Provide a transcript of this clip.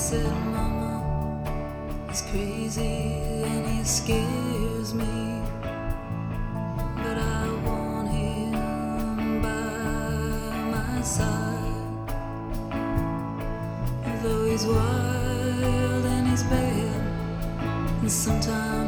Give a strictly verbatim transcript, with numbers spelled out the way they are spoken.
said, Mama, he's crazy and he scares me, but I want him by my side. Though he's wild and he's bad, and sometimes